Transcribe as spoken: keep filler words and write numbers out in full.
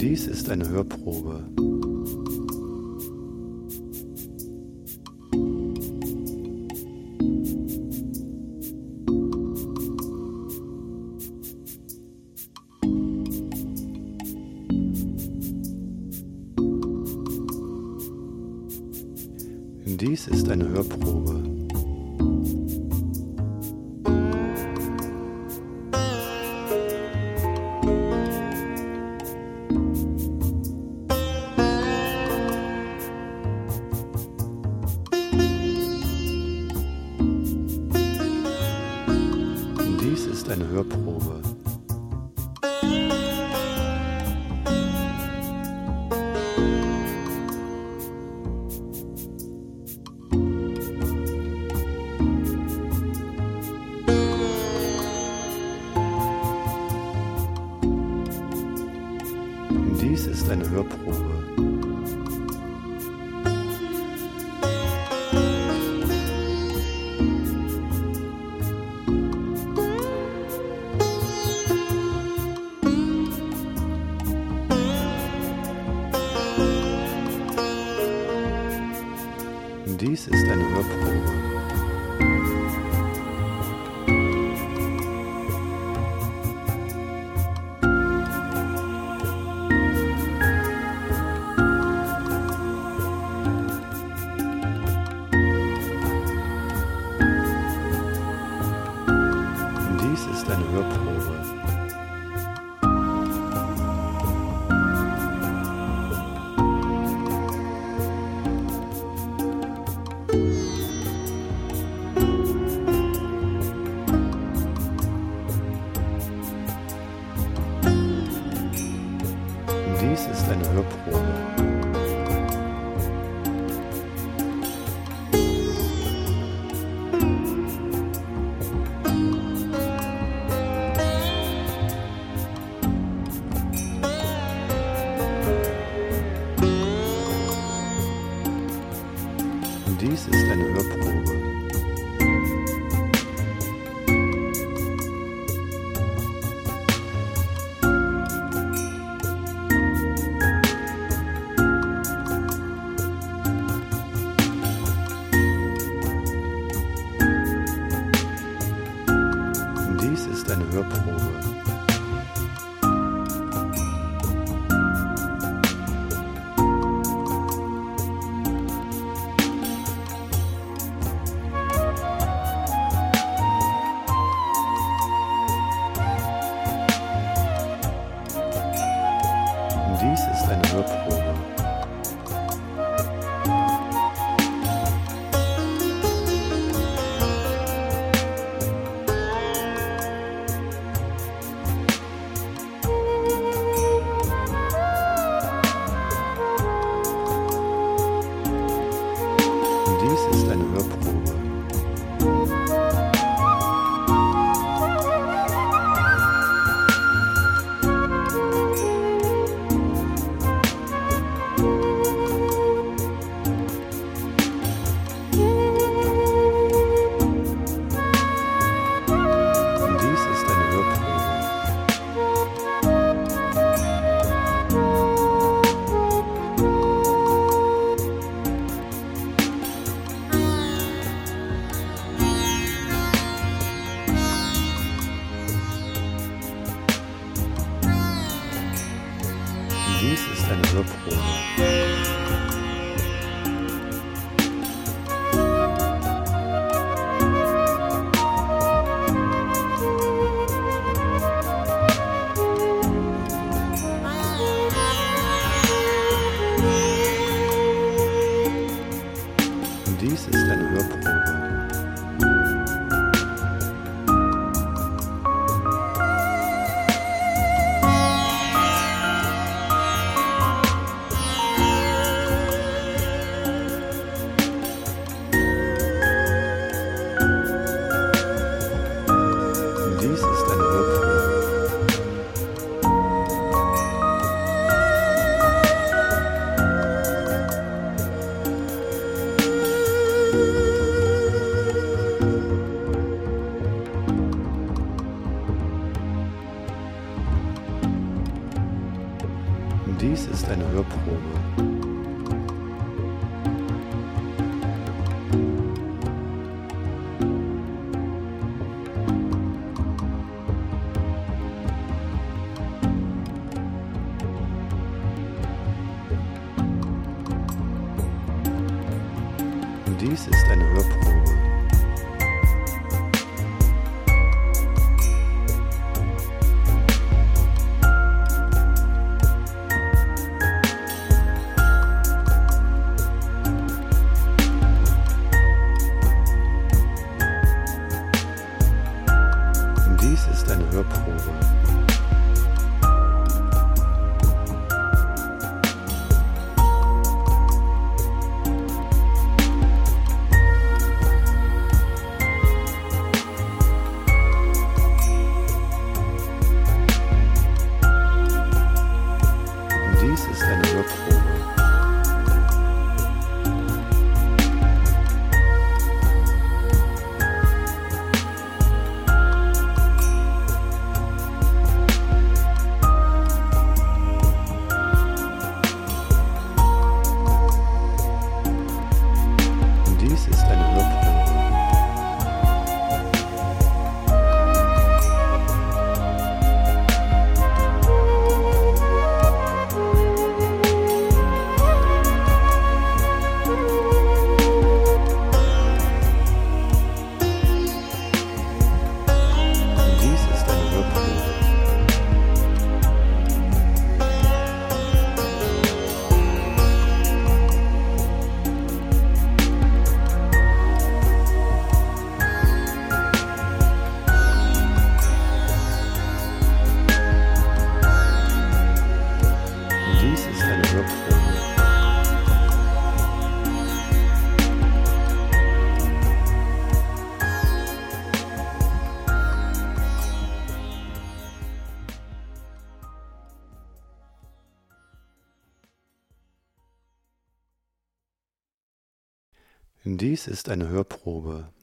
Dies ist eine Hörprobe. Dies ist eine Hörprobe. Dies ist eine Hörprobe. Dies ist eine Hörprobe. Dies ist eine Hörprobe. Dies ist eine Hörprobe. Dies ist eine Hörprobe. Dies ist eine Hörprobe. Dies ist eine Hörprobe. Dies ist eine Hörprobe. Dies ist eine Hörprobe. Dies ist eine Hörprobe. Dies ist eine Hörprobe. Dies ist eine Hörprobe. Dies ist eine Hörprobe. Dies ist eine Hörprobe. Dies ist eine Hörprobe. Dies ist eine Hörprobe. Dies ist eine Hörprobe. Dies ist eine Hörprobe. Dies ist eine Hörprobe.